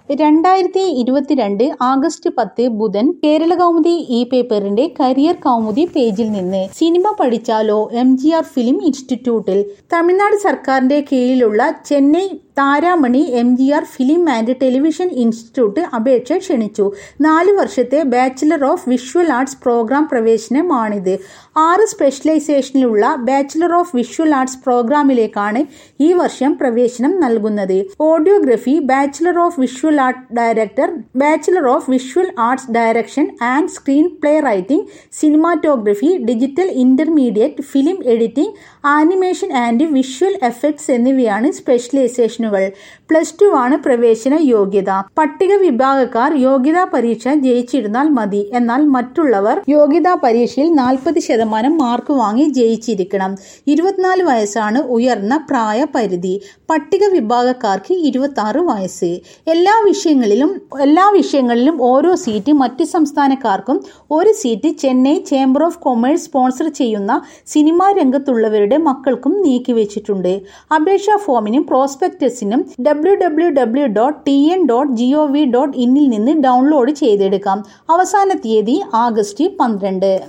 2022 August 10 ബുധൻ കേരളകൗമുദി പേപ്പറിന്റെ career Kaumudi പേജിൽ നിന്ന്. സിനിമ പഠിച്ചാലോ? MGR ഫിലിം ഇൻസ്റ്റിറ്റ്യൂട്ടിൽ. തമിഴ്നാട് സർക്കാരിന്റെ കീഴിലുള്ള Chennai Taramani MGR film and television institute അപേക്ഷ ക്ഷണിച്ചു. 4 വർഷത്തെ bachelor of visual arts program പ്രവേശനമാണിത്. 6 സ്പെഷ്യലൈസേഷനിലുള്ള ബാച്ചിലർ ഓഫ് വിഷ്വൽ ആർട്സ് പ്രോഗ്രാമിലേക്കാണ് ഈ വർഷം പ്രവേശനം നൽകുന്നത്. Audiography, bachelor of visual art director, bachelor of visual arts direction and screen play writing, cinematography, digital intermediate, film editing, animation and visual effects എന്നിവയാണ് സ്പെഷ്യലൈസേഷനുകൾ. +2 ആണ് പ്രവേശന യോഗ്യത. പട്ടിക വിഭാഗക്കാർ യോഗ്യതാ പരീക്ഷ ജയിച്ചിരുന്നാൽ മതി. എന്നാൽ മറ്റുള്ളവർ യോഗ്യതാ പരീക്ഷയിൽ 40% മാർക്ക് വാങ്ങി ജയിച്ചിരിക്കണം. 24 വയസ്സാണ് ഉയർന്ന പ്രായ പരിധി. പട്ടിക വിഭാഗക്കാർക്ക് 26 വയസ്സ്. എല്ലാ വിഷയങ്ങളിലും ഓരോ സീറ്റ് മറ്റ് സംസ്ഥാനക്കാർക്കും 1 seat Chennai chamber of commerce sponsor ചെയ്യുന്ന സിനിമാ രംഗത്തുള്ളവരുടെ മക്കൾക്കും നീക്കിവെച്ചിട്ടുണ്ട്. അപേക്ഷാ ഫോമിനും പ്രോസ്പെക്ടസിനും www.tn.gov.in ൽ നിന്ന് ഡൗൺലോഡ് ചെയ്തെടുക്കാം. അവസാന തീയതി ആഗസ്റ്റ് 12.